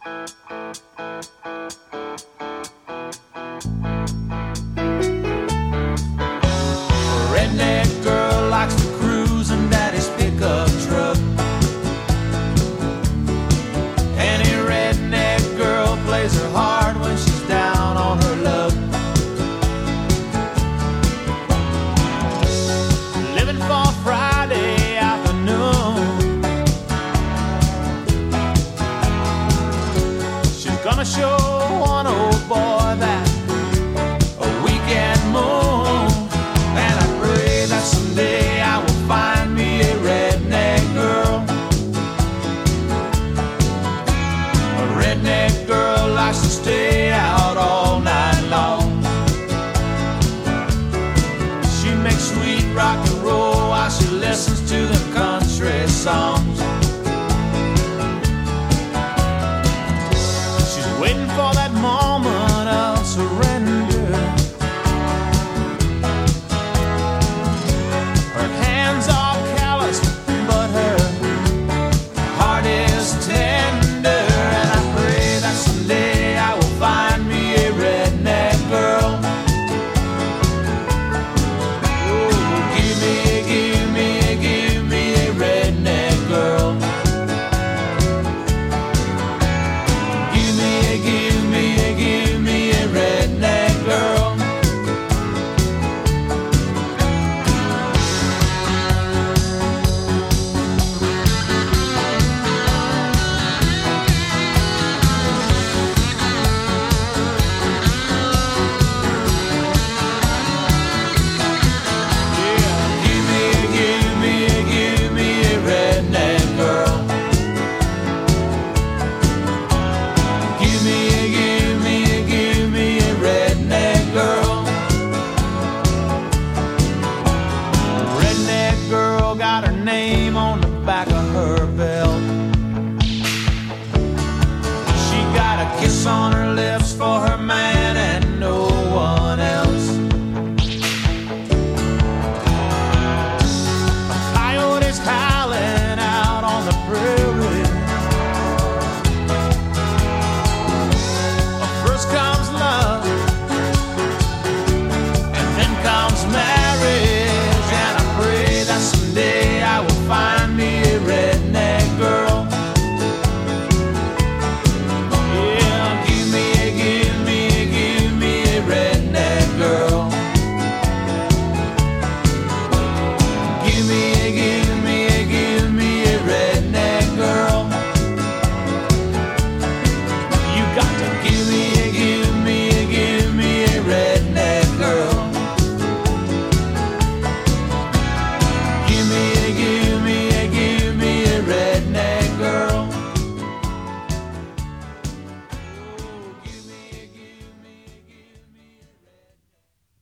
Redneck girl likes to cruise in daddy's pickup truck. Any redneck girl plays her hard when she's down on her luck. Living for Friday afternoon. She's gonna show one old boy that a weekend moon. And I pray that someday I will find me a redneck girl. A redneck girl likes to stay out